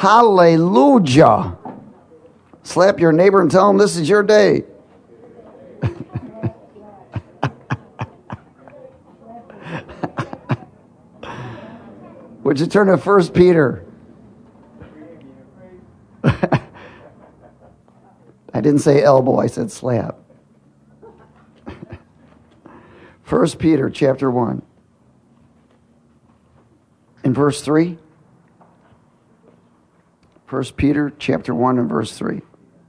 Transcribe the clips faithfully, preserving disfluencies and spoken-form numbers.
Hallelujah. Slap your neighbor and tell him this is your day. Would you turn to First Peter? I didn't say elbow, I said slap. First Peter chapter one. In verse three. First Peter chapter one and verse three.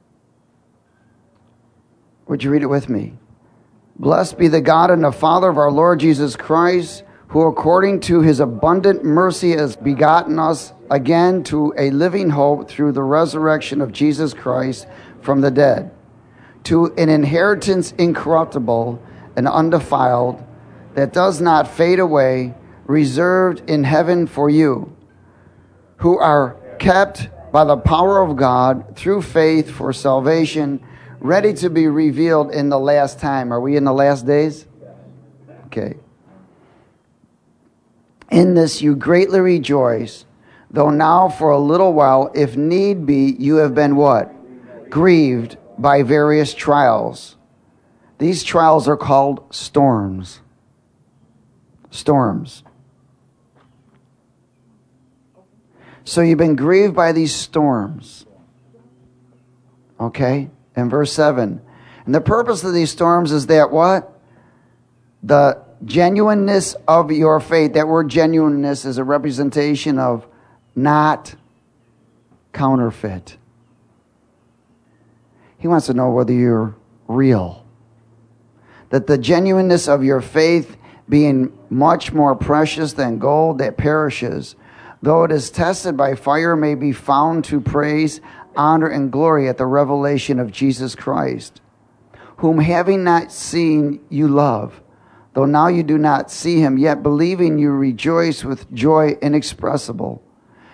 Would you read it with me? Blessed be the God and the Father of our Lord Jesus Christ, who according to his abundant mercy has begotten us again to a living hope through the resurrection of Jesus Christ from the dead, to an inheritance incorruptible and undefiled, that does not fade away, reserved in heaven for you, who are kept by the power of God through faith for salvation, ready to be revealed in the last time. Are we in the last days? Okay. In this you greatly rejoice, though now for a little while, if need be, you have been what? Grieved by various trials. These trials are called storms. Storms. So you've been grieved by these storms. Okay? In verse seven. And the purpose of these storms is that what? The genuineness of your faith. That word genuineness is a representation of not counterfeit. He wants to know whether you're real. That the genuineness of your faith, being much more precious than gold that perishes, though it is tested by fire, may be found to praise, honor, and glory at the revelation of Jesus Christ, whom having not seen you love, though now you do not see him, yet believing you rejoice with joy inexpressible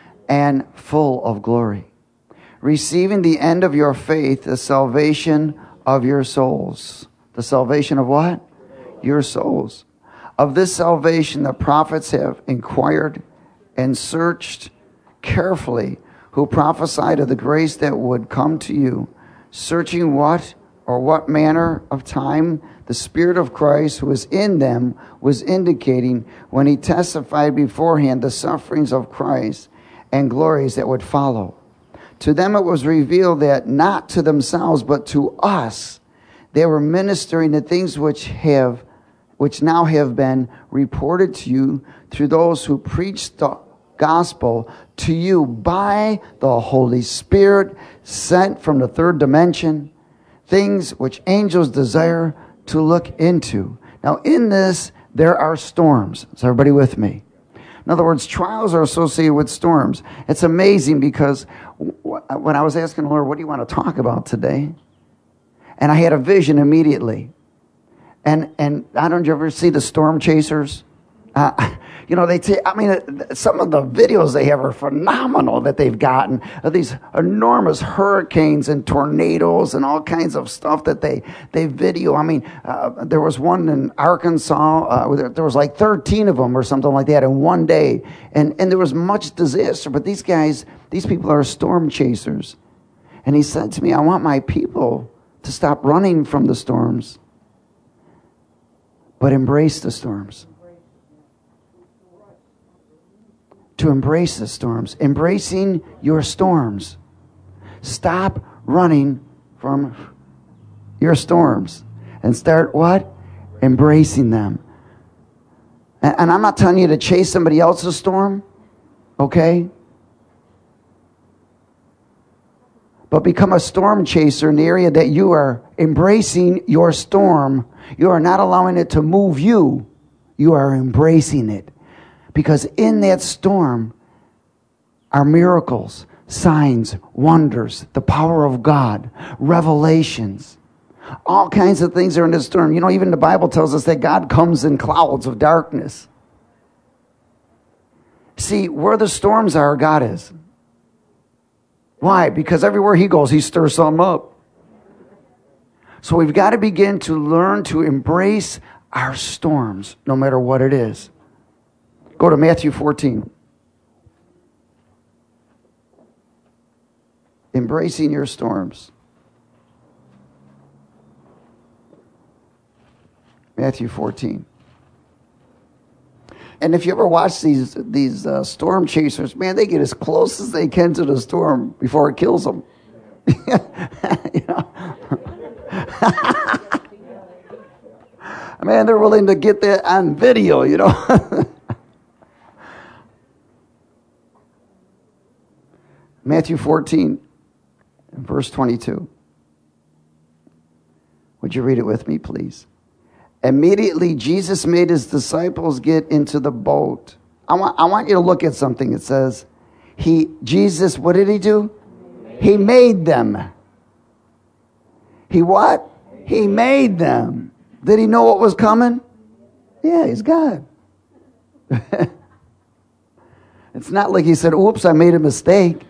and full of glory, receiving the end of your faith, the salvation of your souls. The salvation of what? Your souls. Of this salvation the prophets have inquired and searched carefully, who prophesied of the grace that would come to you, searching what or what manner of time the Spirit of Christ who is in them was indicating when he testified beforehand the sufferings of Christ and glories that would follow. To them it was revealed that not to themselves but to us they were ministering the things which have which now have been reported to you through those who preach the gospel to you by the Holy Spirit sent from the third dimension, things which angels desire to look into. Now in this, there are storms. Is everybody with me? In other words, trials are associated with storms. It's amazing because when I was asking the Lord, what do you want to talk about today? And I had a vision immediately. And and I don't you ever see the Storm Chasers? Uh, you know, they take, I mean, some of the videos they have are phenomenal that they've gotten of these enormous hurricanes and tornadoes and all kinds of stuff that they, they video. I mean, uh, there was one in Arkansas, uh, there, there was like thirteen of them or something like that in one day. And, and there was much disaster, but these guys, these people are storm chasers. And he said to me, I want my people to stop running from the storms, but embrace the storms. To embrace the storms. Embracing your storms. Stop running from your storms. And start what? Embracing them. And, and I'm not telling you to chase somebody else's storm. Okay? But become a storm chaser in the area that you are embracing your storm. You are not allowing it to move you. You are embracing it. Because in that storm are miracles, signs, wonders, the power of God, revelations. All kinds of things are in the storm. You know, even the Bible tells us that God comes in clouds of darkness. See, where the storms are, God is. Why? Because everywhere he goes, he stirs something up. So we've got to begin to learn to embrace our storms, no matter what it is. Go to Matthew fourteen. embracing your storms. Matthew fourteen. And if you ever watch these these uh, storm chasers, man, they get as close as they can to the storm before it kills them. You know? Man, they're willing to get that on video, you know. Matthew fourteen, verse twenty-two. Would you read it with me, please? Immediately, Jesus made his disciples get into the boat. I want, I want you to look at something. It says, he, Jesus, what did he do? He made them. He what? He made them. Did he know what was coming? Yeah, he's God. It's not like he said, oops, I made a mistake.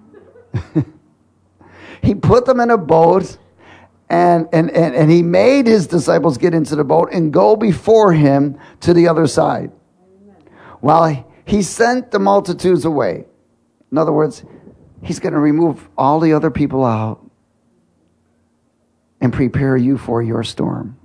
He put them in a boat. And, and, and, and he made his disciples get into the boat and go before him to the other side. While he, he sent the multitudes away. In other words, he's going to remove all the other people out and prepare you for your storm.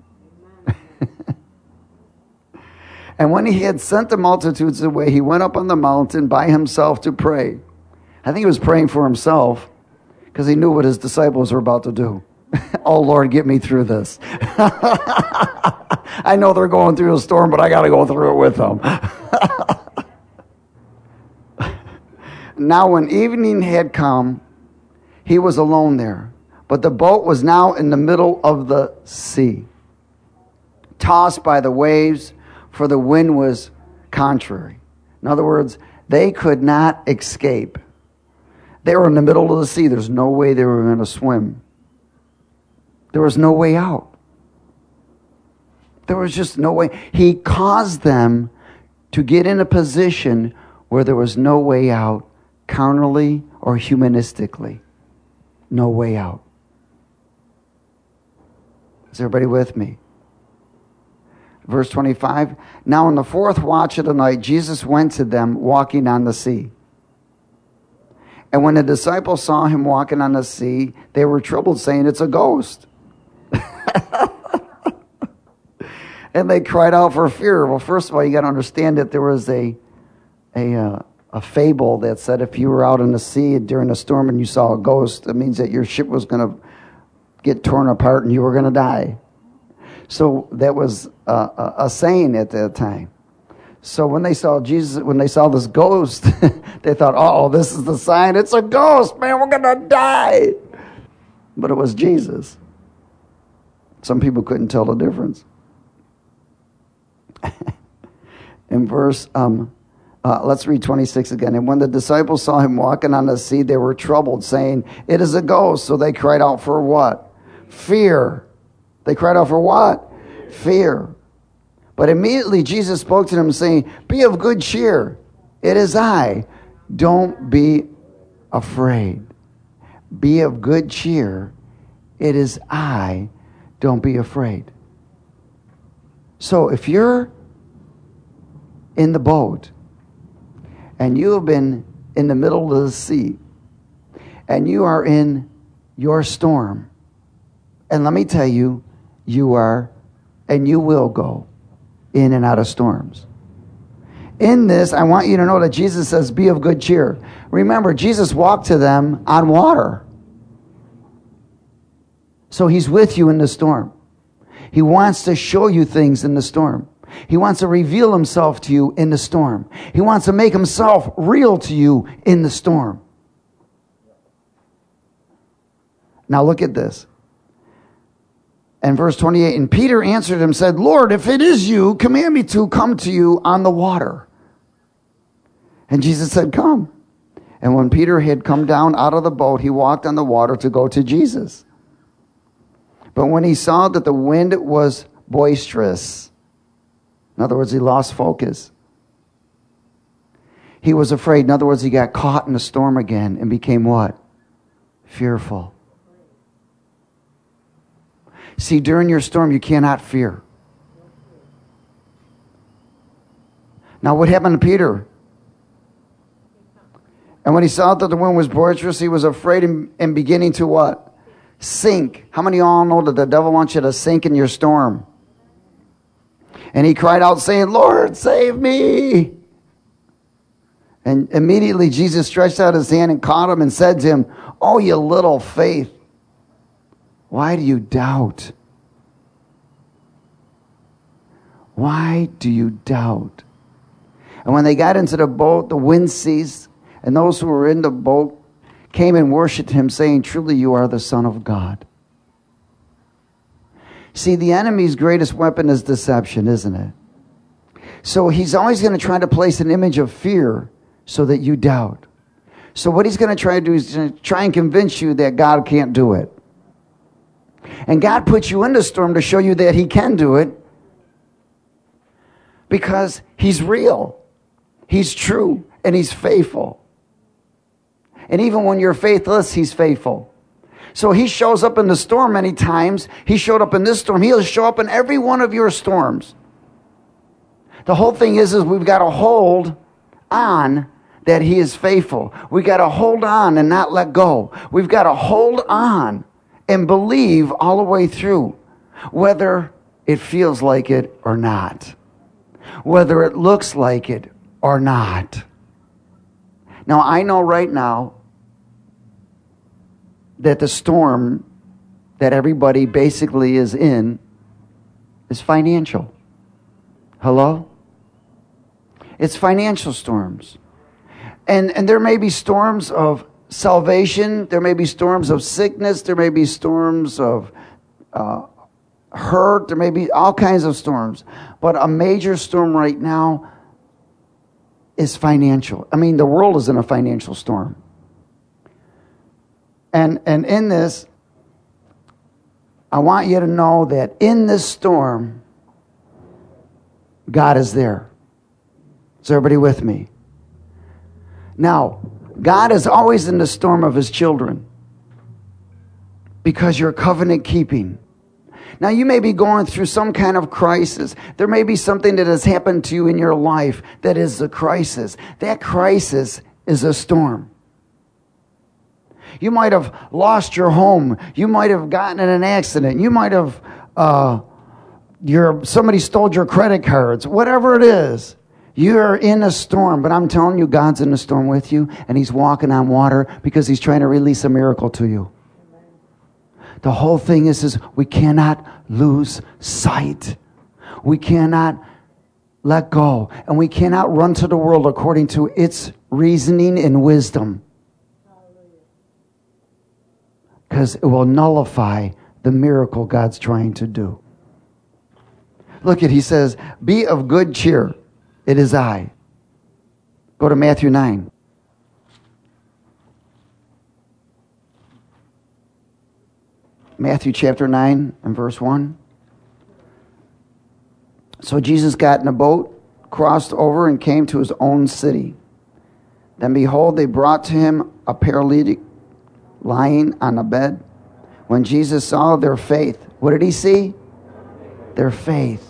And when he had sent the multitudes away, he went up on the mountain by himself to pray. I think he was praying for himself because he knew what his disciples were about to do. Oh, Lord, get me through this. I know they're going through a storm, but I got to go through it with them. Now, when evening had come, he was alone there. But the boat was now in the middle of the sea, tossed by the waves, for the wind was contrary. In other words, they could not escape. They were in the middle of the sea. There's no way they were going to swim. There was no way out. There was just no way. He caused them to get in a position where there was no way out, carnally or humanistically. No way out. Is everybody with me? Verse twenty-five. Now in the fourth watch of the night, Jesus went to them walking on the sea. And when the disciples saw him walking on the sea, they were troubled, saying, it's a ghost. And they cried out for fear. Well, first of all, you got to understand that there was a a uh, a fable that said if you were out in the sea during a storm and you saw a ghost, it means that your ship was going to get torn apart and you were going to die. So that was a, a, a saying at that time. So when they saw Jesus, when they saw this ghost, they thought, oh, this is the sign. It's a ghost, man. We're going to die. But it was Jesus. Some people couldn't tell the difference. In verse, um, uh, let's read twenty-six again. And when the disciples saw him walking on the sea, they were troubled, saying, it is a ghost. So they cried out for what? Fear. They cried out for what? Fear. But immediately Jesus spoke to them, saying, be of good cheer. It is I. Don't be afraid. Be of good cheer. It is I. Don't be afraid. So if you're in the boat and you have been in the middle of the sea and you are in your storm, and let me tell you, you are and you will go in and out of storms. In this, I want you to know that Jesus says, be of good cheer. Remember, Jesus walked to them on water. So he's with you in the storm. He wants to show you things in the storm. He wants to reveal himself to you in the storm. He wants to make himself real to you in the storm. Now look at this. And verse twenty-eight, and Peter answered him and said, Lord, if it is you, command me to come to you on the water. And Jesus said, come. And when Peter had come down out of the boat, he walked on the water to go to Jesus. But when he saw that the wind was boisterous, in other words, he lost focus, he was afraid. In other words, he got caught in the storm again and became what? Fearful. See, during your storm, you cannot fear. Now, what happened to Peter? And when he saw that the wind was boisterous, he was afraid and, and beginning to what? Sink. How many of y'all know that the devil wants you to sink in your storm? And he cried out saying, Lord, save me. And immediately Jesus stretched out his hand and caught him and said to him, oh, you little faith, why do you doubt? Why do you doubt? And when they got into the boat, the wind ceased, and those who were in the boat came and worshipped him, saying, truly you are the Son of God. See, the enemy's greatest weapon is deception, isn't it? So he's always going to try to place an image of fear so that you doubt. So what he's going to try to do is to try and convince you that God can't do it. And God puts you in the storm to show you that he can do it because he's real, he's true, and he's faithful. And even when you're faithless, he's faithful. So he shows up in the storm many times. He showed up in this storm. He'll show up in every one of your storms. The whole thing is, is we've got to hold on that he is faithful. We've got to hold on and not let go. We've got to hold on and believe all the way through, whether it feels like it or not, whether it looks like it or not. Now, I know right now that the storm that everybody basically is in is financial. Hello? It's financial storms. And, and there may be storms of salvation. There may be storms of sickness. There may be storms of uh, hurt. There may be all kinds of storms. But a major storm right now is financial. I mean, the world is in a financial storm. And, and in this, I want you to know that in this storm, God is there. Is everybody with me? Now, God is always in the storm of his children because you're covenant keeping. Now, you may be going through some kind of crisis. There may be something that has happened to you in your life that is a crisis. That crisis is a storm. You might have lost your home. You might have gotten in an accident. You might have, uh, your somebody stole your credit cards. Whatever it is, you're in a storm. But I'm telling you, God's in the storm with you, and he's walking on water because he's trying to release a miracle to you. The whole thing is, is we cannot lose sight. We cannot let go. And we cannot run to the world according to its reasoning and wisdom. Because it will nullify the miracle God's trying to do. Look at, he says, be of good cheer. It is I. Go to Matthew nine. Matthew chapter nine and verse one. So Jesus got in a boat, crossed over, and came to his own city. Then behold, they brought to him a paralytic lying on a bed. When Jesus saw their faith, what did he see? Their faith.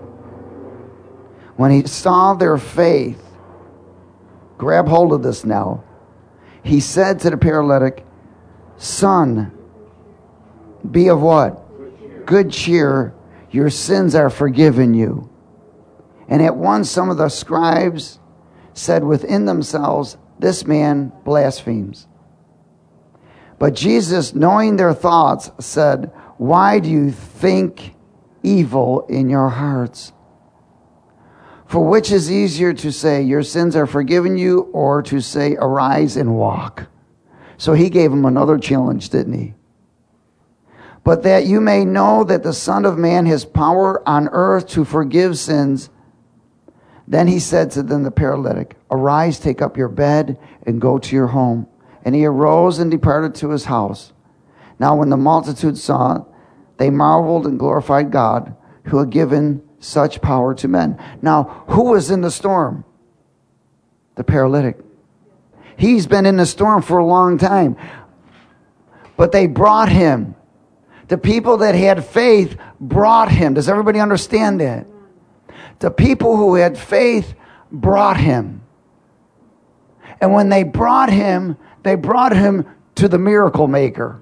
When he saw their faith, grab hold of this now. He said to the paralytic, son, be of what? Good cheer. Your sins are forgiven you. And at once some of the scribes said within themselves, this man blasphemes. But Jesus, knowing their thoughts, said, why do you think evil in your hearts? For which is easier to say, your sins are forgiven you, or to say, arise and walk? So he gave him another challenge, didn't he? But that you may know that the Son of Man has power on earth to forgive sins. Then he said to them, the paralytic, arise, take up your bed, and go to your home. And he arose and departed to his house. Now when the multitude saw it, they marveled and glorified God, who had given such power to men. Now, who was in the storm? The paralytic. He's been in the storm for a long time. But they brought him. The people that had faith brought him. Does everybody understand that? The people who had faith brought him. And when they brought him, they brought him to the miracle maker.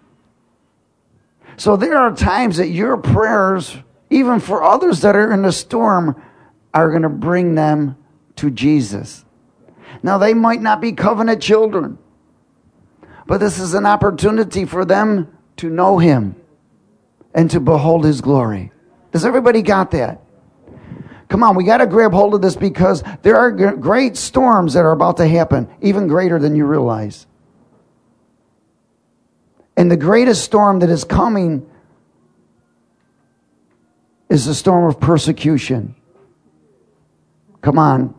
So there are times that your prayers, even for others that are in the storm, are going to bring them to Jesus. Now, they might not be covenant children, but this is an opportunity for them to know him and to behold his glory. Does everybody got that? Come on, we got to grab hold of this, because there are g- great storms that are about to happen, even greater than you realize. And the greatest storm that is coming is the storm of persecution. Come on.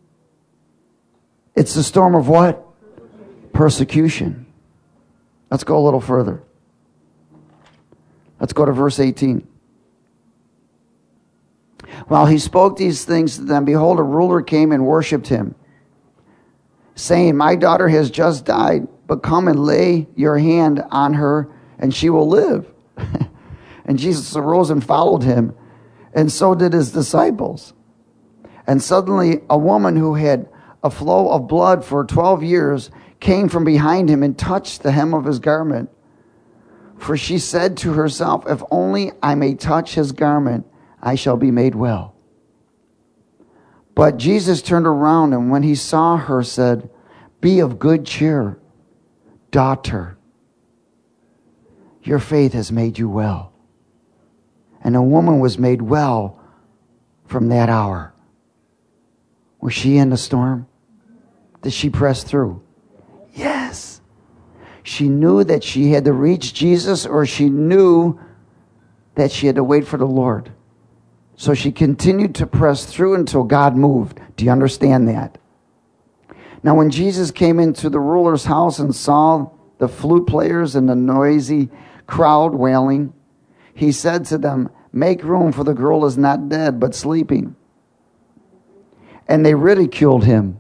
It's the storm of what? Persecution. Let's go a little further. Let's go to verse eighteen. While he spoke these things to them, behold, a ruler came and worshipped him, saying, my daughter has just died, but come and lay your hand on her, and she will live. And Jesus arose and followed him, and so did his disciples. And suddenly a woman who had a flow of blood for twelve years came from behind him and touched the hem of his garment. For she said to herself, if only I may touch his garment, I shall be made well. But Jesus turned around, and when he saw her, said, be of good cheer, daughter. Your faith has made you well. And the woman was made well from that hour. Was she in the storm? Did she press through? Yes. She knew that she had to reach Jesus, or she knew that she had to wait for the Lord. So she continued to press through until God moved. Do you understand that? Now when Jesus came into the ruler's house and saw the flute players and the noisy crowd wailing, he said to them, make room, for the girl is not dead, but sleeping. And they ridiculed him.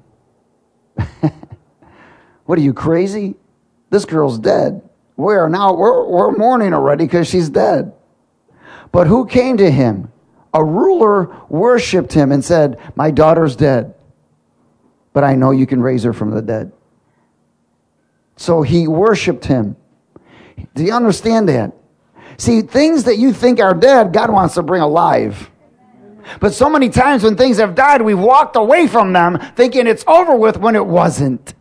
What are you, crazy? This girl's dead. We are now, we're, we're mourning already because she's dead. But who came to him? A ruler worshipped him and said, my daughter's dead, but I know you can raise her from the dead. So he worshipped him. Do you understand that? See, things that you think are dead, God wants to bring alive. But so many times when things have died, we've walked away from them thinking it's over with when it wasn't.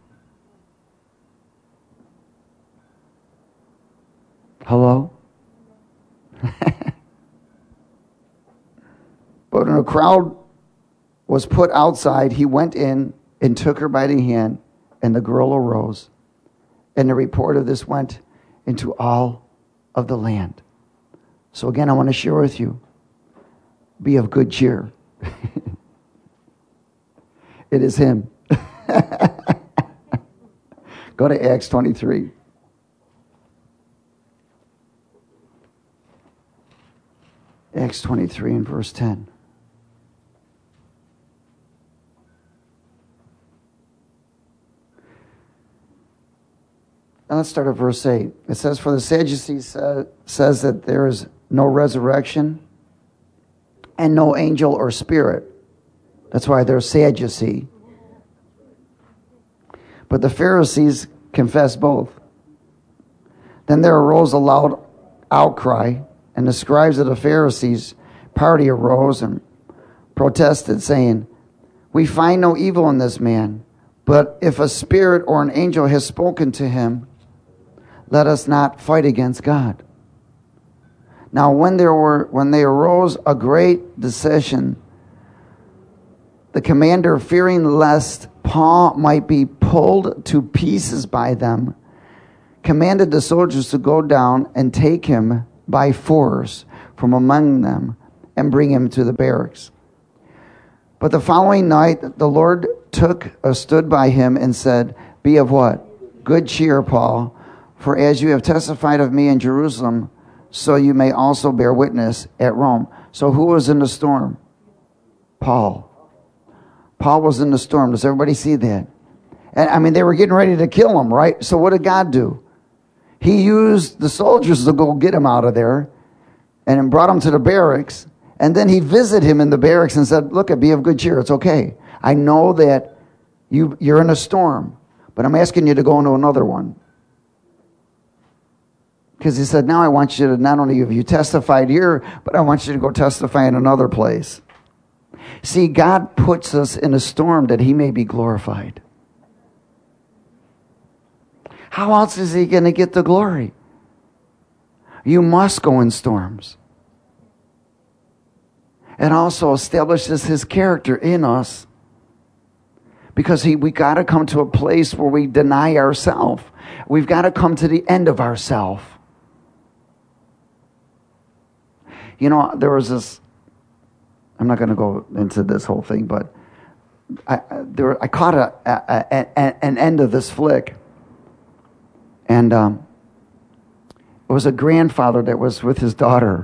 Hello? But when a crowd was put outside, he went in and took her by the hand, and the girl arose. And the report of this went into all of the land. So again, I want to share with you, be of good cheer. It is him. Go to Acts twenty-three. Acts twenty-three and verse ten. Now let's start at verse eight. It says, for the Sadducees sa- says that there is no resurrection and no angel or spirit. That's why they're Sadducee. But the Pharisees confessed both. Then there arose a loud outcry, and the scribes of the Pharisees' party arose and protested, saying, we find no evil in this man, but if a spirit or an angel has spoken to him, let us not fight against God. Now when there were when they arose a great dissension, the commander, fearing lest Paul might be pulled to pieces by them, commanded the soldiers to go down and take him by force from among them and bring him to the barracks. But the following night the Lord took or stood by him and said, be of what? Good cheer, Paul, for as you have testified of me in Jerusalem, so you may also bear witness at Rome. So who was in the storm? Paul. Paul was in the storm. Does everybody see that? And I mean, they were getting ready to kill him, right? So what did God do? He used the soldiers to go get him out of there and brought him to the barracks. And then he visited him in the barracks and said, look, be of good cheer. It's okay. I know that You, you're in a storm, but I'm asking you to go into another one. Because he said, now I want you to, not only have you testified here, but I want you to go testify in another place. See, God puts us in a storm that he may be glorified. How else is he going to get the glory? You must go in storms. It also establishes his character in us. Because he, we got to come to a place where we deny ourselves. We've got to come to the end of ourselves. You know, there was this, I'm not going to go into this whole thing, but I, there, I caught a, a, a, an end of this flick. And um, it was a grandfather that was with his daughter.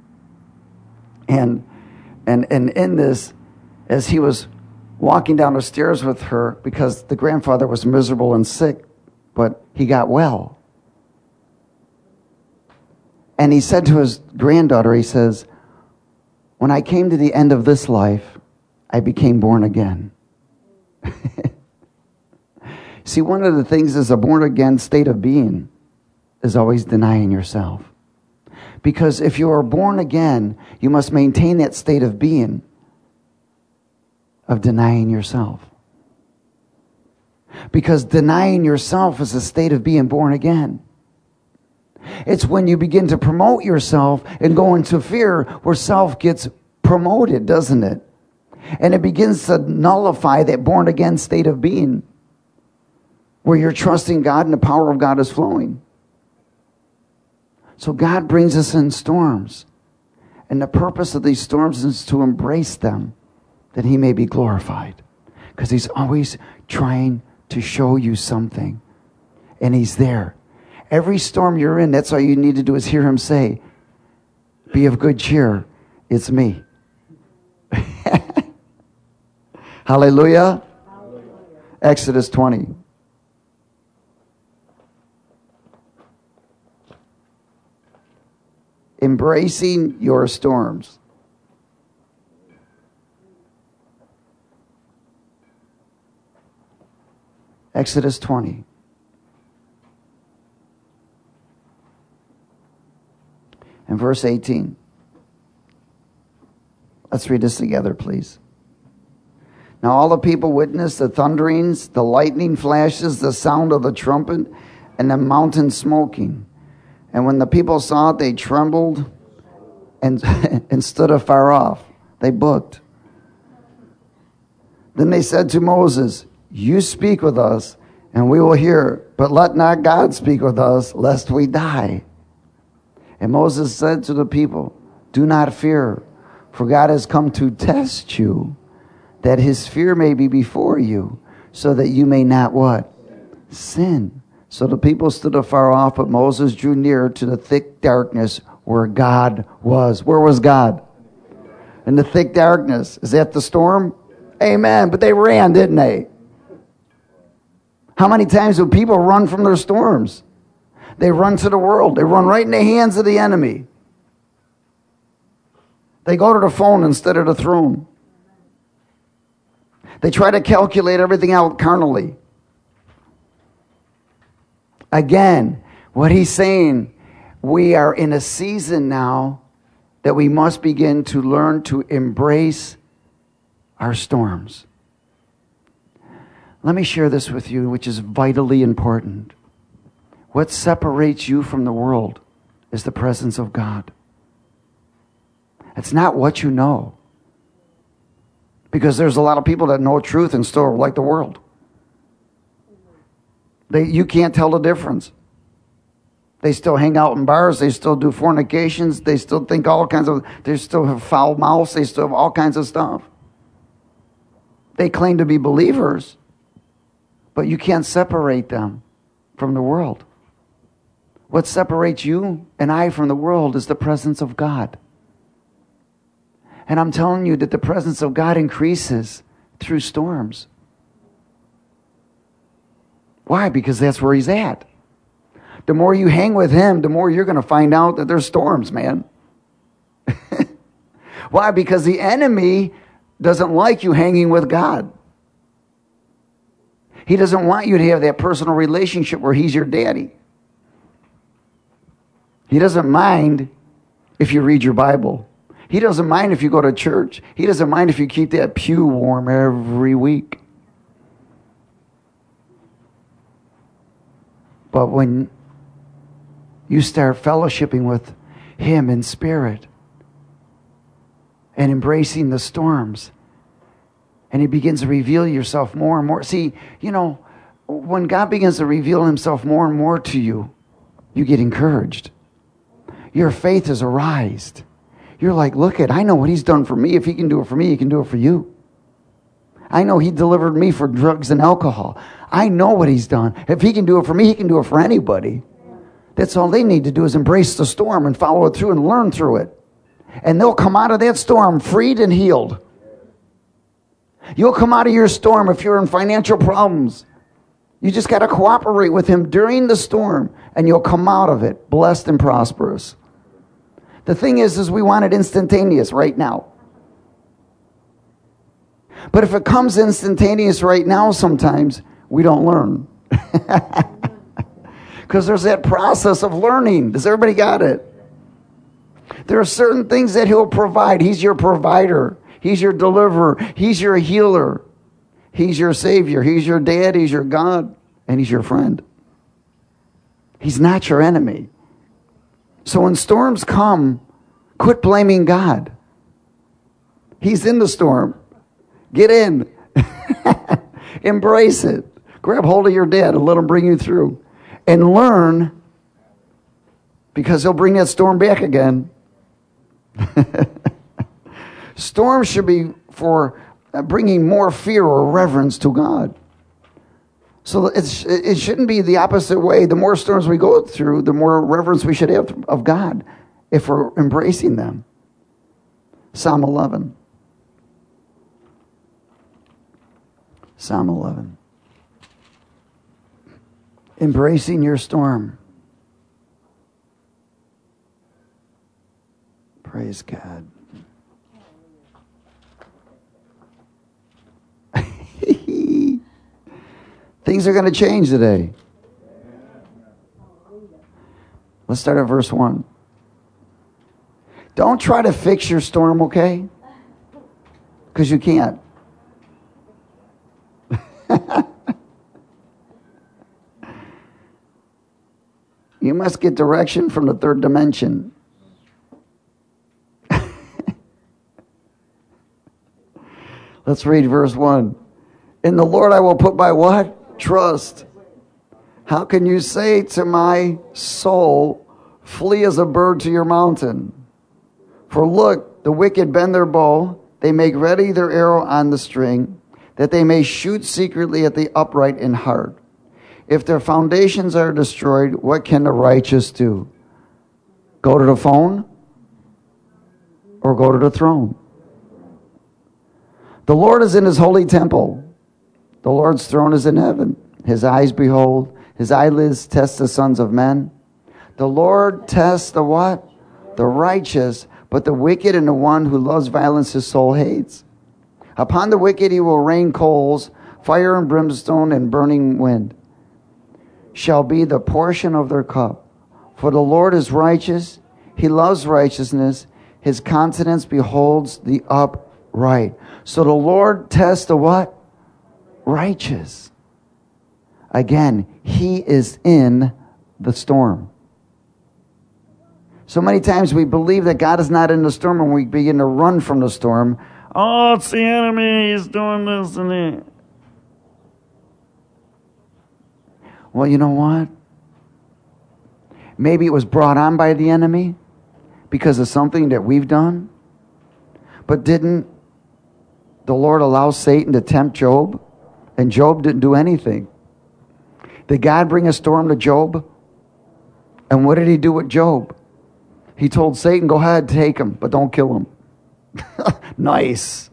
And, and, and in this, as he was walking down the stairs with her, because the grandfather was miserable and sick, but he got well. And he said to his granddaughter, he says, when I came to the end of this life, I became born again. See, one of the things is a born again state of being is always denying yourself. Because if you are born again, you must maintain that state of being of denying yourself. Because denying yourself is a state of being born again. It's when you begin to promote yourself and go into fear where self gets promoted, doesn't it? And it begins to nullify that born again state of being where you're trusting God and the power of God is flowing. So God brings us in storms. And the purpose of these storms is to embrace them that he may be glorified. Because he's always trying to show you something. And he's there. Every storm you're in, that's all you need to do is hear him say, be of good cheer, it's me. Hallelujah. Hallelujah. Exodus twenty. Embracing your storms. Exodus twenty. And verse eighteen. Let's read this together, please. Now all the people witnessed the thunderings, the lightning flashes, the sound of the trumpet, and the mountain smoking. And when the people saw it, they trembled and, and stood afar off. They booked. Then they said to Moses, you speak with us, and we will hear, but let not God speak with us, lest we die. And Moses said to the people, do not fear, for God has come to test you, that his fear may be before you, so that you may not what? Sin. So the people stood afar off, but Moses drew near to the thick darkness where God was. Where was God? In the thick darkness. Is that the storm? Amen. But they ran, didn't they? How many times do people run from their storms? They run to the world. They run right in the hands of the enemy. They go to the phone instead of the throne. They try to calculate everything out carnally. Again, what he's saying, we are in a season now that we must begin to learn to embrace our storms. Let me share this with you, which is vitally important. What separates you from the world is the presence of God. It's not what you know. Because there's a lot of people that know truth and still like the world. They, you can't tell the difference. They still hang out in bars. They still do fornications. They still think all kinds of, they still have foul mouths. They still have all kinds of stuff. They claim to be believers, but you can't separate them from the world. What separates you and I from the world is the presence of God. And I'm telling you that the presence of God increases through storms. Why? Because that's where he's at. The more you hang with him, the more you're going to find out that there's storms, man. Why? Because the enemy doesn't like you hanging with God. He doesn't want you to have that personal relationship where he's your daddy. He doesn't mind if you read your Bible. He doesn't mind if you go to church. He doesn't mind if you keep that pew warm every week. But when you start fellowshipping with him in spirit and embracing the storms, and he begins to reveal yourself more and more. See, you know, when God begins to reveal himself more and more to you, you get encouraged. Your faith is arised. You're like, look at, I know what he's done for me. If he can do it for me, he can do it for you. I know he delivered me for drugs and alcohol. I know what he's done. If he can do it for me, he can do it for anybody. That's all they need to do is embrace the storm and follow it through and learn through it. And they'll come out of that storm freed and healed. You'll come out of your storm if you're in financial problems. You just got to cooperate with him during the storm, and you'll come out of it blessed and prosperous. The thing is, is we want it instantaneous right now. But if it comes instantaneous right now, sometimes we don't learn. Because there's that process of learning. Does everybody got it? There are certain things that he'll provide. He's your provider. He's your deliverer. He's your healer. He's your savior. He's your dad. He's your God. And he's your friend. He's not your enemy. So when storms come, quit blaming God. He's in the storm. Get in. Embrace it. Grab hold of your dad and let him bring you through. And learn, because he'll bring that storm back again. Storms should be for bringing more fear or reverence to God. So it's, it shouldn't be the opposite way. The more storms we go through, the more reverence we should have of God if we're embracing them. Psalm eleven. Psalm eleven. Embracing your storm. Praise God. Things are going to change today. Let's start at verse one. Don't try to fix your storm, okay? Because you can't. You must get direction from the third dimension. Let's read verse one. In the Lord I will put my what? Trust. How can you say to my soul, flee as a bird to your mountain? For look, the wicked bend their bow. They make ready their arrow on the string, that they may shoot secretly at the upright in heart. If their foundations are destroyed, what can the righteous do? Go to the phone or go to the throne? The Lord is in his holy temple. The Lord's throne is in heaven. His eyes behold. His eyelids test the sons of men. The Lord tests the what? The righteous, but the wicked and the one who loves violence his soul hates. Upon the wicked he will rain coals, fire and brimstone and burning wind shall be the portion of their cup. For the Lord is righteous. He loves righteousness. His countenance beholds the upright. So the Lord tests the what? Righteous. Again, he is in the storm. So many times we believe that God is not in the storm and we begin to run from the storm. Oh, it's the enemy. He's doing this and that. Well, you know what? Maybe it was brought on by the enemy because of something that we've done. But didn't the Lord allow Satan to tempt Job? And Job didn't do anything. Did God bring a storm to Job? And what did he do with Job? He told Satan, go ahead, take him, but don't kill him. Nice.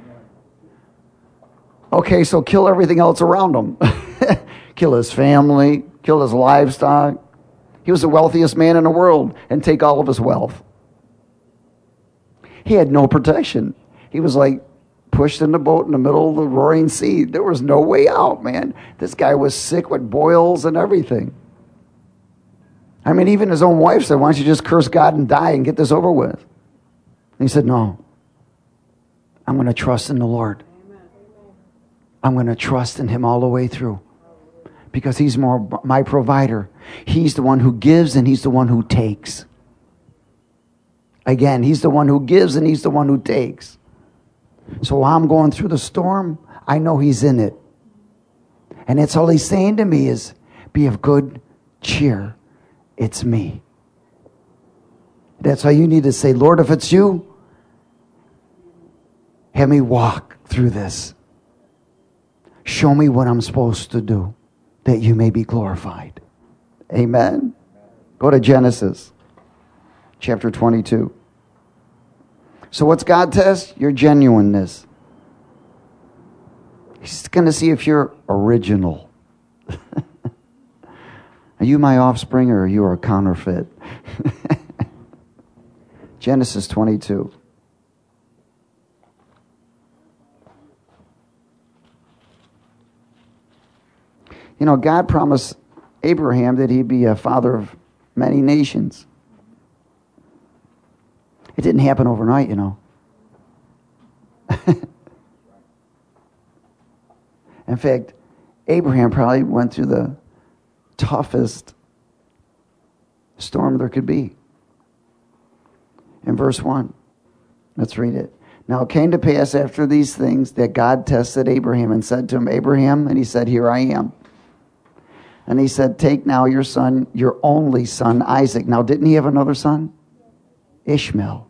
Okay, so kill everything else around him. Kill his family, kill his livestock. He was the wealthiest man in the world, and take all of his wealth. He had no protection. He was like pushed in the boat in the middle of the roaring sea. There was no way out, man. This guy was sick with boils and everything. I mean, even his own wife said, why don't you just curse God and die and get this over with? And he said, no. I'm going to trust in the Lord. I'm going to trust in him all the way through. Because he's more my provider. He's the one who gives and he's the one who takes. Again, he's the one who gives and he's the one who takes. So while I'm going through the storm, I know he's in it. And it's all he's saying to me is, be of good cheer. It's me. That's all you need to say, Lord, if it's you, have me walk through this. Show me what I'm supposed to do, that you may be glorified. Amen. Go to Genesis chapter twenty-two. So what's God test? Your genuineness. He's going to see if you're original. Are you my offspring or are you a counterfeit? Genesis twenty-two. You know, God promised Abraham that he'd be a father of many nations. It didn't happen overnight, you know. In fact, Abraham probably went through the toughest storm there could be. In verse one, let's read it. Now it came to pass after these things that God tested Abraham and said to him, Abraham, and he said, here I am. And he said, take now your son, your only son, Isaac. Now, didn't he have another son? Ishmael.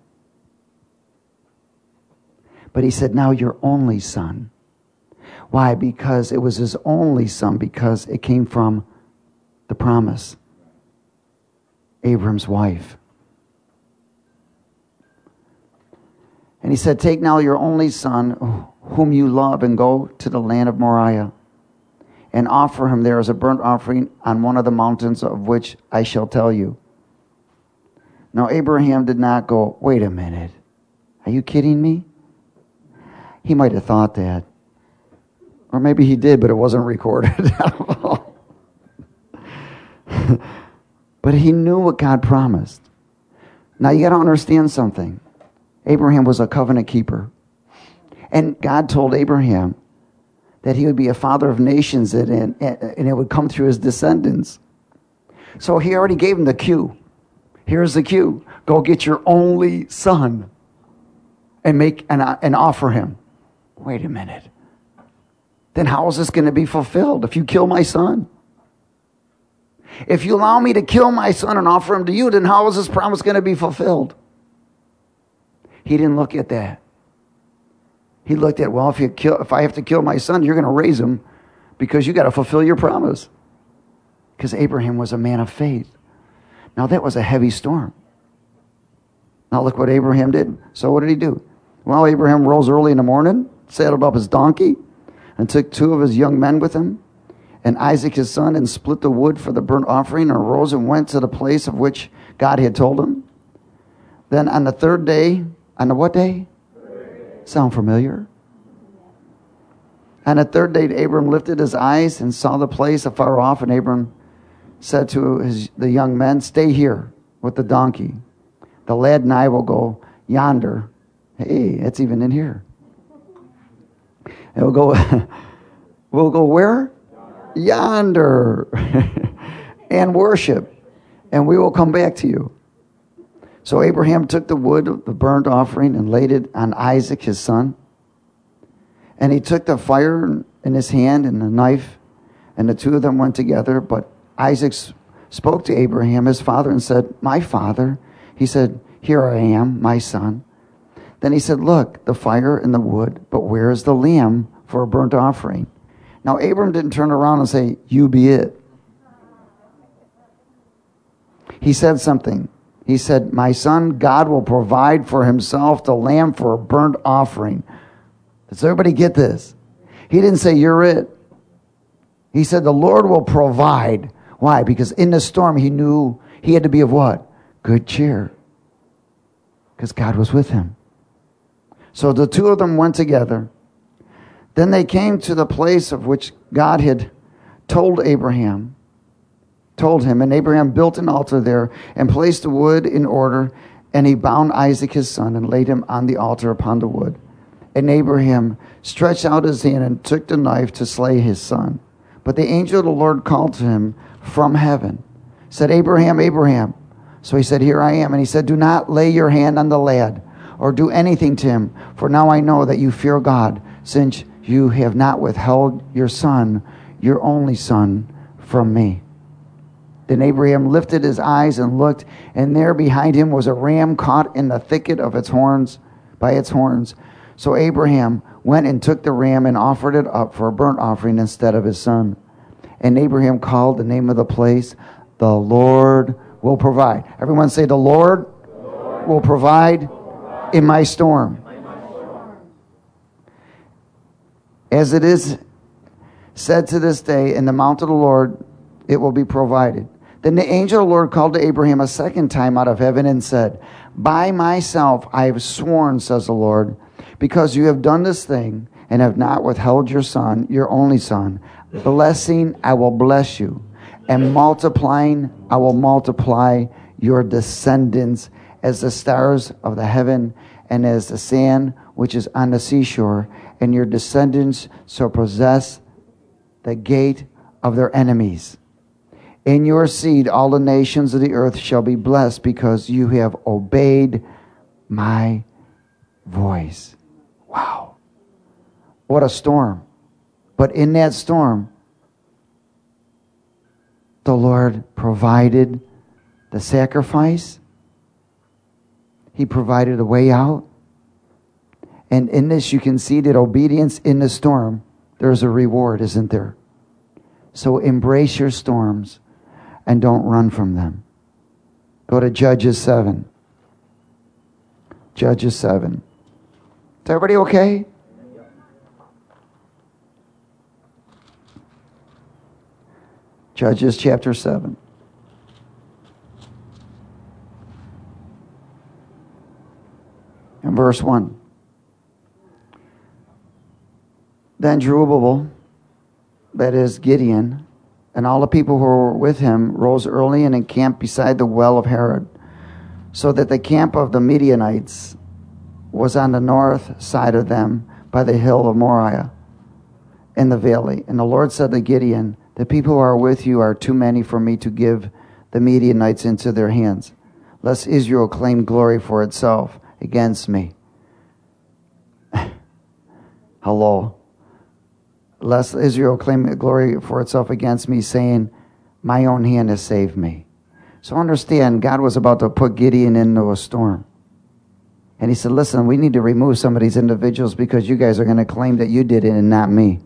But he said, now your only son. Why? Because it was his only son, because it came from the promise. Abram's wife. And he said, take now your only son, whom you love, and go to the land of Moriah, and offer him there as a burnt offering on one of the mountains of which I shall tell you. Now Abraham did not go, wait a minute, are you kidding me? He might have thought that. Or maybe he did, but it wasn't recorded. But he knew what God promised. Now you got to understand something. Abraham was a covenant keeper. And God told Abraham that he would be a father of nations and, and, and it would come through his descendants. So he already gave him the cue. Here's the cue. Go get your only son and make and, and offer him. Wait a minute. Then how is this going to be fulfilled if you kill my son? If you allow me to kill my son and offer him to you, then how is this promise going to be fulfilled? He didn't look at that. He looked at, well, if you kill, if I have to kill my son, you're going to raise him because you got to fulfill your promise. Because Abraham was a man of faith. Now that was a heavy storm. Now look what Abraham did. So what did he do? Well, Abraham rose early in the morning, saddled up his donkey, and took two of his young men with him, and Isaac his son, and split the wood for the burnt offering, and arose and went to the place of which God had told him. Then on the third day, on the what day? Sound familiar? On the third day, Abram lifted his eyes and saw the place afar off, and Abram said to his, the young men, stay here with the donkey. The lad and I will go yonder. Hey, it's even in here. And we'll go, we'll go where? Yonder. And worship. And we will come back to you. So Abraham took the wood of the burnt offering and laid it on Isaac his son. And he took the fire in his hand and the knife, and the two of them went together. But Isaac spoke to Abraham, his father, and said, my father. He said, here I am, my son. Then he said, look, the fire and the wood, but where is the lamb for a burnt offering? Now Abram didn't turn around and say, you be it. He said something. He said, my son, God will provide for himself the lamb for a burnt offering. Does everybody get this? He didn't say, you're it. He said, the Lord will provide. Why? Because in the storm, he knew he had to be of what? Good cheer. Because God was with him. So the two of them went together. Then they came to the place of which God had told Abraham, told him, and Abraham built an altar there and placed the wood in order, and he bound Isaac his son and laid him on the altar upon the wood. And Abraham stretched out his hand and took the knife to slay his son. But the angel of the Lord called to him from heaven, said, Abraham, Abraham. So he said, here I am. And he said, do not lay your hand on the lad or do anything to him, for now I know that you fear God, since you have not withheld your son, your only son, from me. Then Abraham lifted his eyes and looked, and there behind him was a ram caught in the thicket of its horns, by its horns. So Abraham went and took the ram and offered it up for a burnt offering instead of his son. And Abraham called the name of the place, the Lord will provide. Everyone say, the Lord, the Lord will provide, will provide in my storm. In my storm. As it is said to this day, in the mount of the Lord it will be provided. Then the angel of the Lord called to Abraham a second time out of heaven and said, by myself I have sworn, says the Lord, because you have done this thing and have not withheld your son, your only son, blessing I will bless you, and multiplying I will multiply your descendants as the stars of the heaven and as the sand which is on the seashore, and your descendants shall possess the gate of their enemies. In your seed all the nations of the earth shall be blessed, because you have obeyed my voice. Wow. What a storm. But in that storm, the Lord provided the sacrifice. He provided a way out. And in this you can see that obedience in the storm, there's a reward, isn't there? So embrace your storms and don't run from them. Go to Judges seven. Judges seven. Is everybody okay? Judges chapter seven. And verse one. Then Jerubbaal, that is Gideon, and all the people who were with him rose early and encamped beside the well of Harod, so that the camp of the Midianites was on the north side of them by the hill of Moriah in the valley. And the Lord said to Gideon, the people who are with you are too many for me to give the Midianites into their hands, lest Israel claim glory for itself against me. Hello. Lest Israel claim glory for itself against me, saying, my own hand has saved me. So understand, God was about to put Gideon into a storm. And he said, listen, we need to remove some of these individuals because you guys are going to claim that you did it and not me.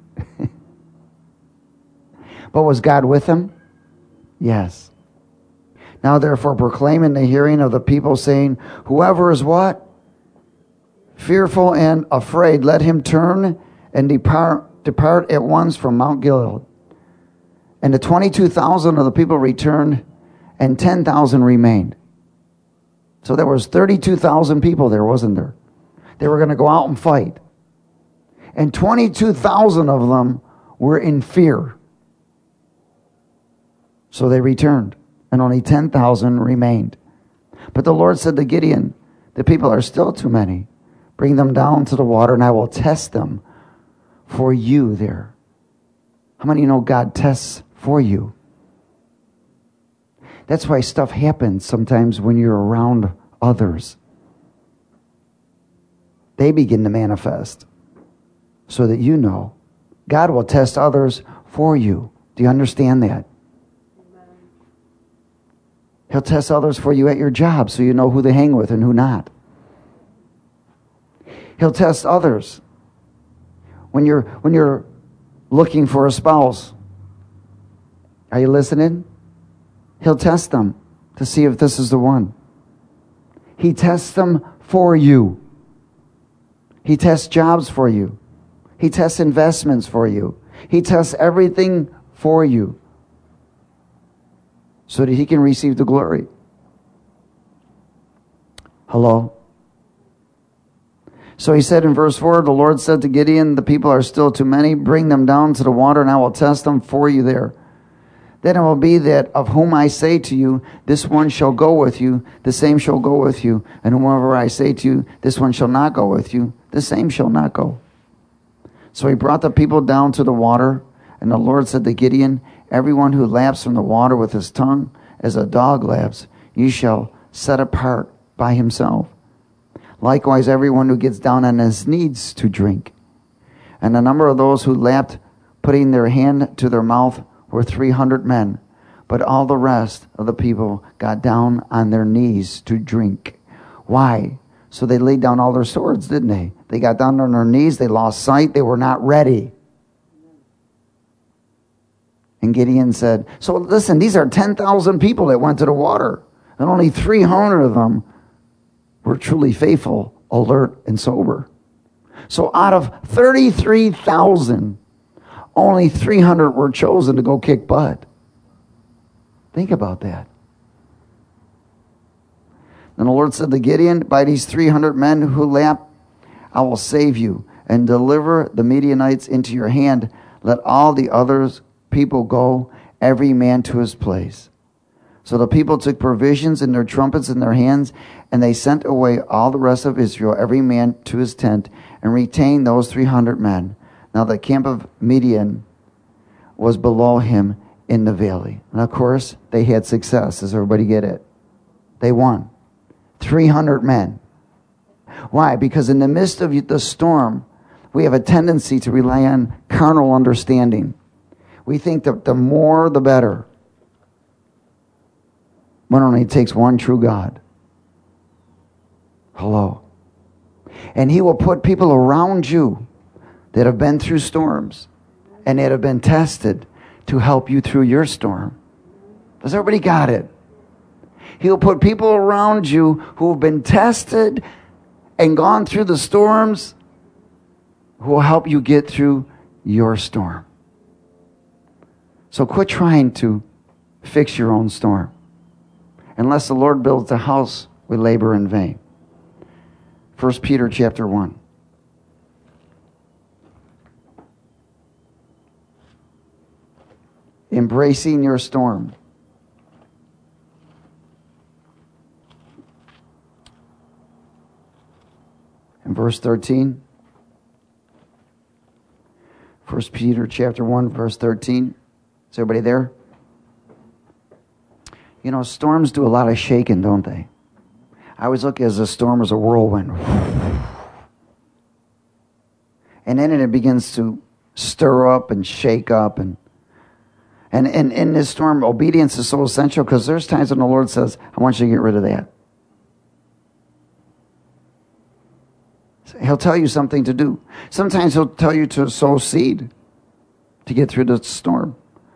But was God with him? Yes. Now therefore proclaim in the hearing of the people, saying, whoever is what? Fearful and afraid, let him turn and depart Depart at once from Mount Gilead. And the twenty-two thousand of the people returned, and ten thousand remained. So there was thirty-two thousand people there, wasn't there? They were going to go out and fight. And twenty-two thousand of them were in fear. So they returned, and only ten thousand remained. But the Lord said to Gideon, the people are still too many. Bring them down to the water, and I will test them for you there. How many of you know God tests for you? That's why stuff happens sometimes when you're around others. They begin to manifest so that you know. God will test others for you. Do you understand that? Amen. He'll test others for you at your job so you know who to hang with and who not. He'll test others When you're when you're looking for a spouse. Are you listening? He'll test them to see if this is the one. He tests them for you. He tests jobs for you. He tests investments for you. He tests everything for you so that he can receive the glory. Hello? So he said in verse four, the Lord said to Gideon, the people are still too many. Bring them down to the water, and I will test them for you there. Then it will be that of whom I say to you, this one shall go with you, the same shall go with you. And whomever I say to you, this one shall not go with you, the same shall not go. So he brought the people down to the water, and the Lord said to Gideon, everyone who laps from the water with his tongue, as a dog laps, you shall set apart by himself. Likewise, everyone who gets down on his knees to drink. And the number of those who lapped, putting their hand to their mouth, were three hundred men. But all the rest of the people got down on their knees to drink. Why? So they laid down all their swords, didn't they? They got down on their knees. They lost sight. They were not ready. And Gideon said, so listen, these are ten thousand people that went to the water. And only three hundred of them were truly faithful, alert, and sober. So out of thirty-three thousand, only three hundred were chosen to go kick butt. Think about that. And the Lord said to Gideon, by these three hundred men who lap, I will save you and deliver the Midianites into your hand. Let all the others people go, every man to his place. So the people took provisions and their trumpets in their hands, and they sent away all the rest of Israel, every man to his tent, and retained those three hundred men. Now the camp of Midian was below him in the valley. And of course, they had success. Does everybody get it? They won. three hundred men. Why? Because in the midst of the storm, we have a tendency to rely on carnal understanding. We think that the more, the better. When it only takes one true God. Hello. And he will put people around you that have been through storms and that have been tested to help you through your storm. Does everybody got it? He'll put people around you who have been tested and gone through the storms who will help you get through your storm. So quit trying to fix your own storm. Unless the Lord builds a house, we labor in vain. First Peter chapter one. Embracing your storm. In verse thirteen. First Peter chapter one, verse thirteen. Is everybody there? You know, storms do a lot of shaking, don't they? I always look at a storm as a whirlwind. And then it begins to stir up and shake up. And and, and in this storm, obedience is so essential because there's times when the Lord says, I want you to get rid of that. He'll tell you something to do. Sometimes he'll tell you to sow seed to get through the storm.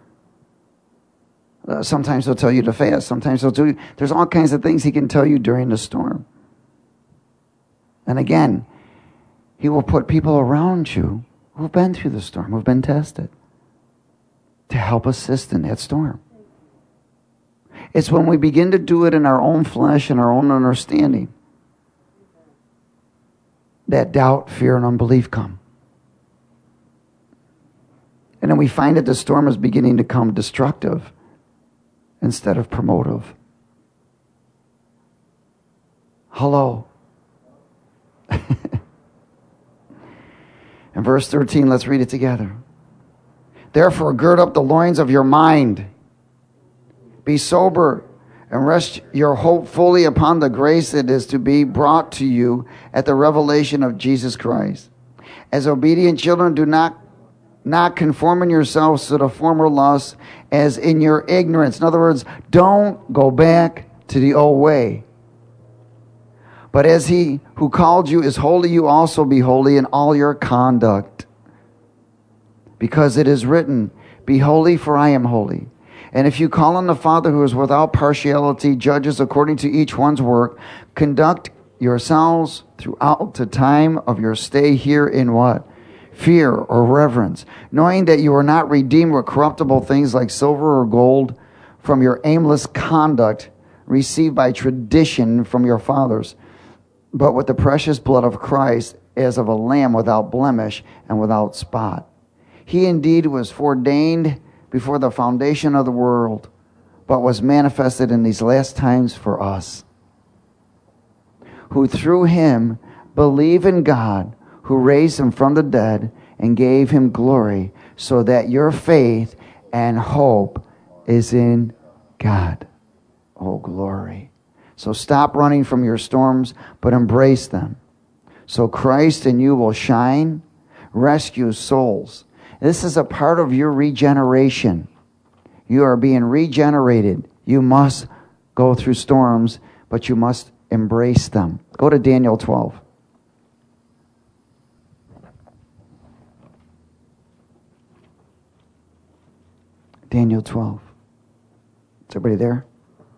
Uh, sometimes he'll tell you to fast. Sometimes he'll tell you. There's all kinds of things he can tell you during the storm. And again, he will put people around you who've been through the storm, who've been tested, to help assist in that storm. It's when we begin to do it in our own flesh and our own understanding that doubt, fear, and unbelief come. And then we find that the storm is beginning to come destructive instead of promotive. Hello. In verse thirteen, let's read it together. Therefore, gird up the loins of your mind. Be sober and rest your hope fully upon the grace that is to be brought to you at the revelation of Jesus Christ. As obedient children, do not not conforming yourselves to the former lusts as in your ignorance. In other words, don't go back to the old way. But as he who called you is holy, you also be holy in all your conduct. Because it is written, be holy, for I am holy. And if you call on the Father who is without partiality, judges according to each one's work, conduct yourselves throughout the time of your stay here in what? Fear or reverence, knowing that you are not redeemed with corruptible things like silver or gold from your aimless conduct received by tradition from your fathers, but with the precious blood of Christ, as of a lamb without blemish and without spot. He indeed was foreordained before the foundation of the world, but was manifested in these last times for us, who through him believe in God, who raised him from the dead and gave him glory, so that your faith and hope is in God. Oh, glory. So stop running from your storms, but embrace them. So Christ in you will shine, rescue souls. This is a part of your regeneration. You are being regenerated. You must go through storms, but you must embrace them. Go to Daniel twelve. Daniel twelve. Is everybody there?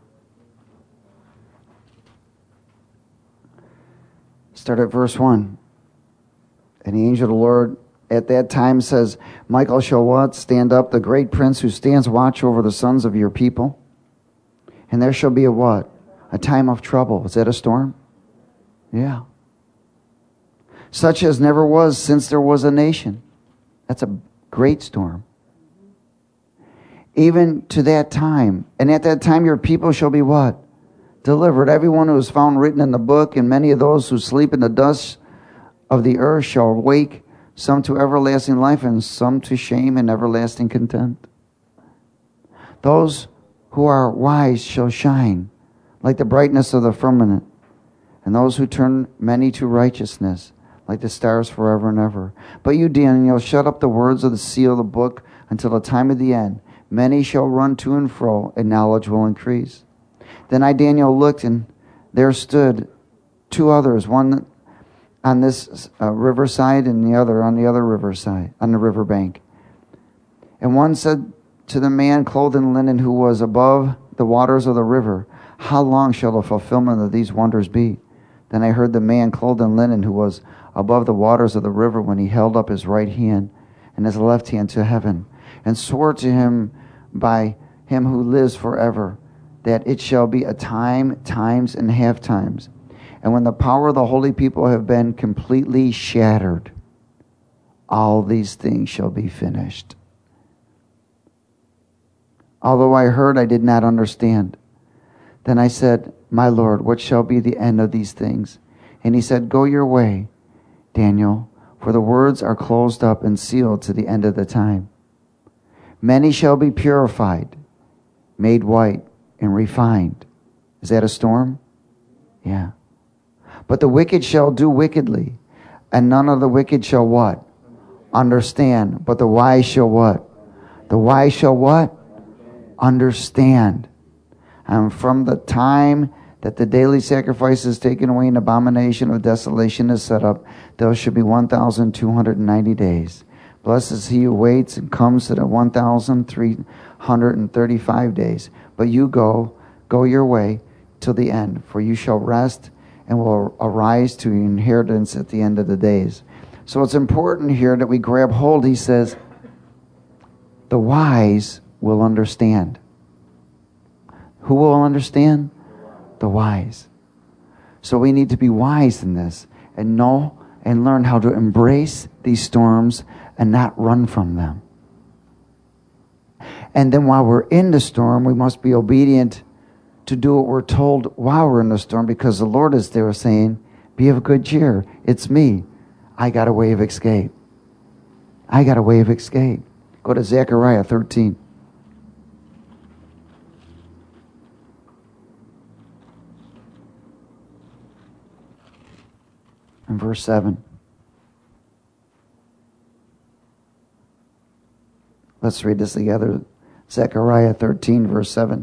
Start at verse one. And the angel of the Lord at that time says, Michael shall what? Stand up, the great prince who stands watch over the sons of your people. And there shall be a what? A time of trouble. Is that a storm? Yeah. Such as never was since there was a nation. That's a great storm. Even to that time. And at that time your people shall be what? Delivered. Everyone who is found written in the book, and many of those who sleep in the dust of the earth shall wake, some to everlasting life and some to shame and everlasting contempt. Those who are wise shall shine like the brightness of the firmament, and those who turn many to righteousness like the stars forever and ever. But you, Daniel, shut up the words of the seal of the book until the time of the end. Many shall run to and fro, and knowledge will increase. Then I, Daniel, looked, and there stood two others, one on this uh, riverside and the other on the other riverside, on the riverbank. And one said to the man clothed in linen who was above the waters of the river, how long shall the fulfillment of these wonders be? Then I heard the man clothed in linen who was above the waters of the river when he held up his right hand and his left hand to heaven, and swore to him by him who lives forever, that it shall be a time, times, and half times. And when the power of the holy people have been completely shattered, all these things shall be finished. Although I heard, I did not understand. Then I said, my Lord, what shall be the end of these things? And he said, go your way, Daniel, for the words are closed up and sealed to the end of the time. Many shall be purified, made white, and refined. Is that a storm? Yeah. But the wicked shall do wickedly, and none of the wicked shall what? Understand. But the wise shall what? The wise shall what? Understand. And from the time that the daily sacrifice is taken away and abomination of desolation is set up, there shall be one thousand two hundred ninety days. Blessed is he who waits and comes to the one thousand three hundred thirty-five days. But you go, go your way till the end, for you shall rest and will arise to your inheritance at the end of the days. So it's important here that we grab hold. He says, the wise will understand. Who will understand? The wise. So we need to be wise in this and know and learn how to embrace these storms and not run from them. And then while we're in the storm, we must be obedient to do what we're told while we're in the storm, because the Lord is there saying, be of good cheer. It's me. I got a way of escape. I got a way of escape. Go to Zechariah thirteen. And verse seven. Let's read this together. Zechariah thirteen, verse seven.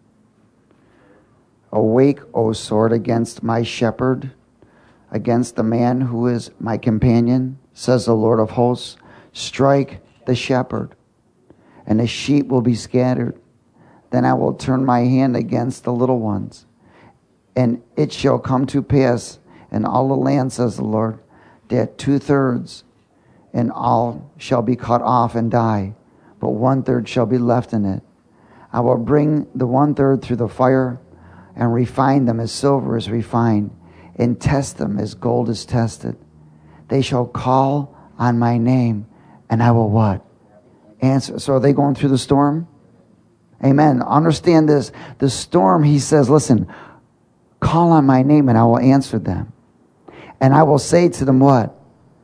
Awake, O sword, against my shepherd, against the man who is my companion, says the Lord of hosts. Strike the shepherd, and the sheep will be scattered. Then I will turn my hand against the little ones. And it shall come to pass in all the land, says the Lord, that two-thirds and all shall be cut off and die, but one-third shall be left in it. I will bring the one-third through the fire and refine them as silver is refined, and test them as gold is tested. They shall call on my name, and I will what? Answer. So are they going through the storm? Amen. Understand this. The storm, he says, listen, call on my name, and I will answer them. And I will say to them what?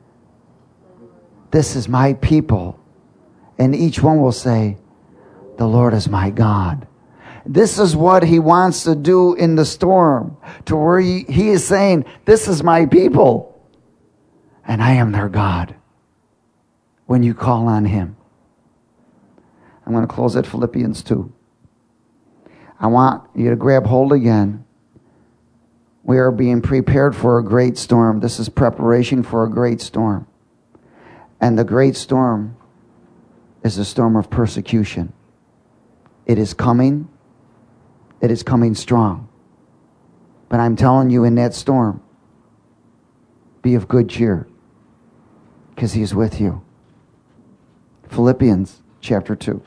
This is my people. And each one will say, the Lord is my God. This is what he wants to do in the storm, to where he, he is saying, this is my people, and I am their God. When you call on him. I'm going to close at Philippians two. I want you to grab hold again. We are being prepared for a great storm. This is preparation for a great storm. And the great storm is a storm of persecution. It is coming. It is coming strong. But I'm telling you, in that storm, be of good cheer, because he is with you. Philippians chapter two.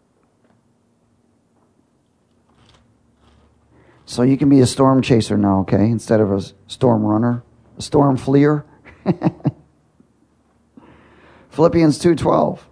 So you can be a storm chaser now, okay? Instead of a storm runner, a storm fleer. Philippians two twelve.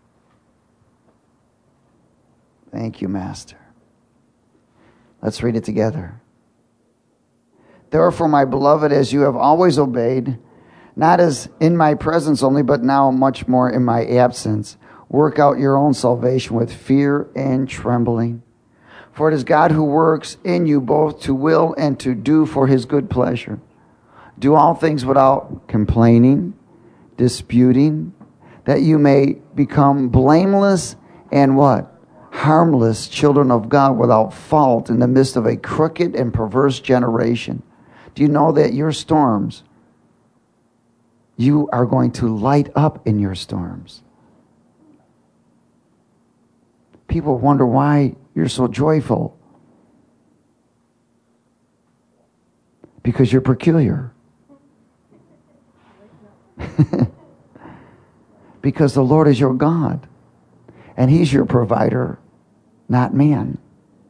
Thank you, Master. Let's read it together. Therefore, my beloved, as you have always obeyed, not as in my presence only, but now much more in my absence, work out your own salvation with fear and trembling. For it is God who works in you both to will and to do for his good pleasure. Do all things without complaining, disputing, that you may become blameless and what? Harmless children of God without fault in the midst of a crooked and perverse generation. Do you know that your storms, you are going to light up in your storms? People wonder why you're so joyful. Because you're peculiar. Because the Lord is your God. And he's your provider, not man.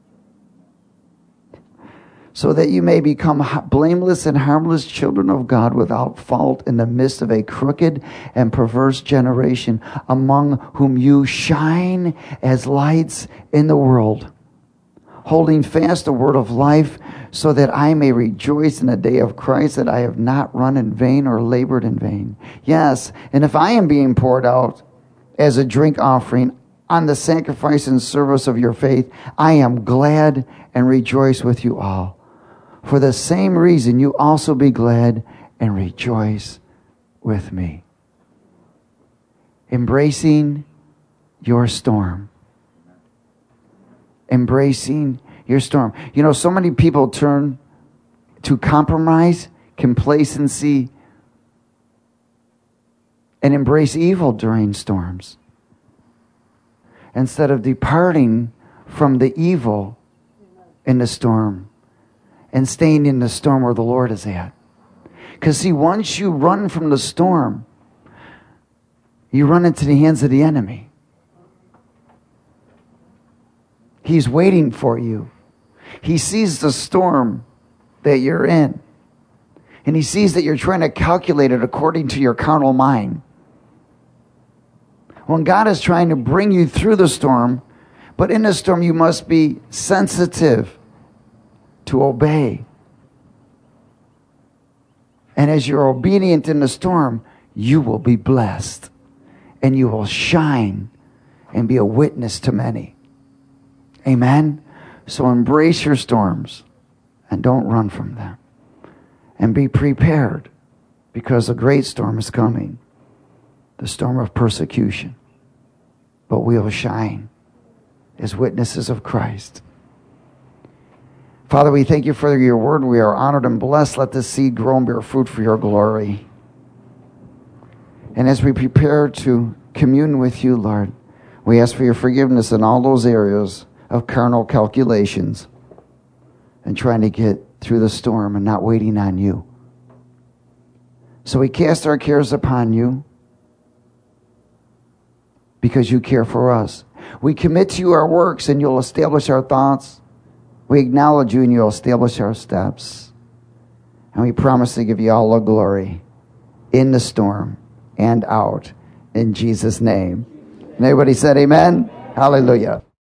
So that you may become blameless and harmless children of God without fault in the midst of a crooked and perverse generation, among whom you shine as lights in the world, holding fast the word of life, so that I may rejoice in the day of Christ, that I have not run in vain or labored in vain. Yes, and if I am being poured out as a drink offering on the sacrifice and service of your faith, I am glad and rejoice with you all. For the same reason, you also be glad and rejoice with me. Embracing your storm. Embracing your storm. You know, so many people turn to compromise, complacency, and embrace evil during storms, instead of departing from the evil in the storm and staying in the storm where the Lord is at. Because see, once you run from the storm, you run into the hands of the enemy. He's waiting for you. He sees the storm that you're in. And he sees that you're trying to calculate it according to your carnal mind. When God is trying to bring you through the storm, but in the storm you must be sensitive to obey. And as you're obedient in the storm, you will be blessed. And you will shine and be a witness to many. Amen? So embrace your storms and don't run from them. And be prepared, because a great storm is coming. The storm of persecution. But we will shine as witnesses of Christ. Father, we thank you for your word. We are honored and blessed. Let this seed grow and bear fruit for your glory. And as we prepare to commune with you, Lord, we ask for your forgiveness in all those areas of carnal calculations and trying to get through the storm and not waiting on you. So we cast our cares upon you because you care for us. We commit to you our works and you'll establish our thoughts. We acknowledge you and you'll establish our steps. And we promise to give you all the glory in the storm and out in Jesus' name. And everybody said amen. Hallelujah.